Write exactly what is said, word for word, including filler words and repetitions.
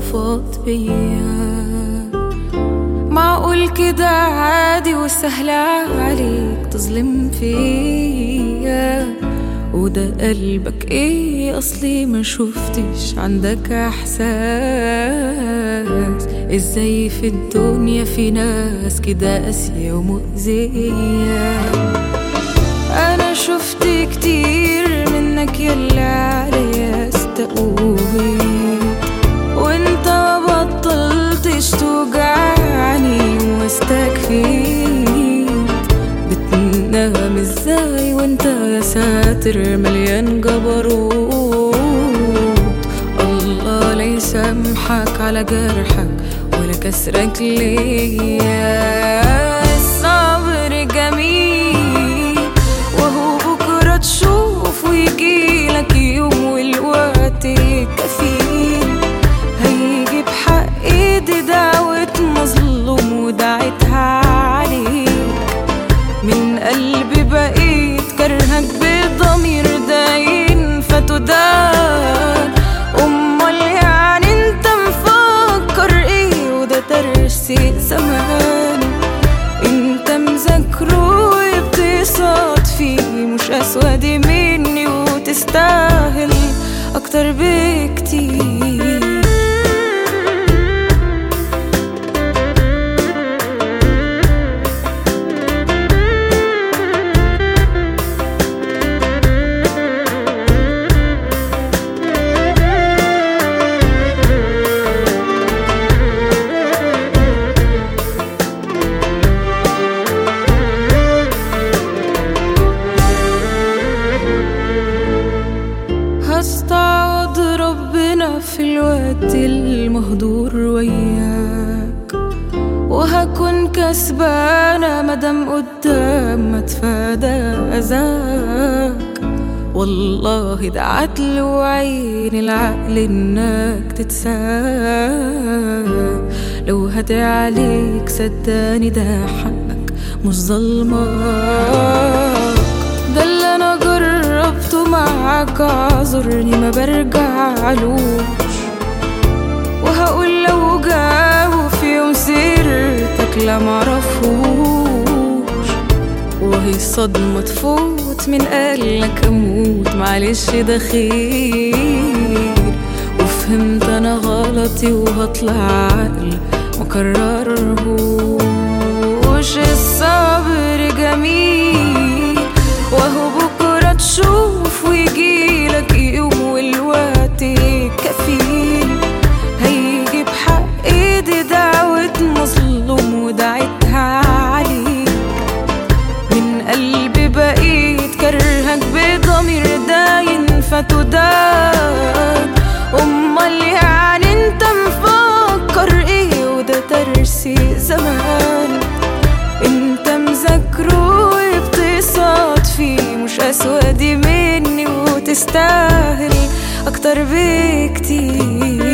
صفات بيا. معقول كده عادي وسهل عليك تظلم فيا؟ وده قلبك ايه؟ اصلي ما شفتش عندك احساس. ازاي في الدنيا في ناس كده قاسية ومؤذية؟ انا شفت كتير منك يلا عليا استقويت، وانت ما بطلتش توجعني واستكفيت. بتنام ازاي وانت يا ساتر مليان جبروت؟ الله لا يسامحك على جرحك ولا كسرك ليا. الصبر جميل وهو بكرة تشوف ويجيلك يوم والوقت كفيل. هيجي بحق ايدي دعوة مظلوم ودعيتها عليك. من قلبي بقيت كرهك بضمير داين فتدان. امال يعني انت مفكر ايه؟ وده ترسي زمان انت مذاكره وبتصاد فيه. مش اسود مني وتستاهل اكتر بكتير. هستعوض ربنا في الوقت المهدور وياك، وهكون كسبانة مدام قدام ما تفادى أذاك. والله ده عدل وعين العقل إنك تتساب. لو هدي عليك صدقني ده حقك مش ظلمك. ده اللي أنا جربته معاك اعذرني ما برجعلوش. وهقول لو جاوا في يوم سيرتك لا معرفوش. وهي صدمة تفوت من قالك اموت معلش ده خير. وفهمت انا غلطي وهطلع عقل مكررهوش. الصبر جميل وهو بكرة تشوف ويجيلك يوم والوقت كفيل. هيجي بحق ايدي دعوة مظلوم ودعيتها عليك. من قلبي بقيت كرهك بضمير داين فتدان. امال يعني انت مفكر ايه؟ وده ترسي زمان انت مذاكره وبتصاد فيه. مش اسود مني وتستاهل اكتر بكتير.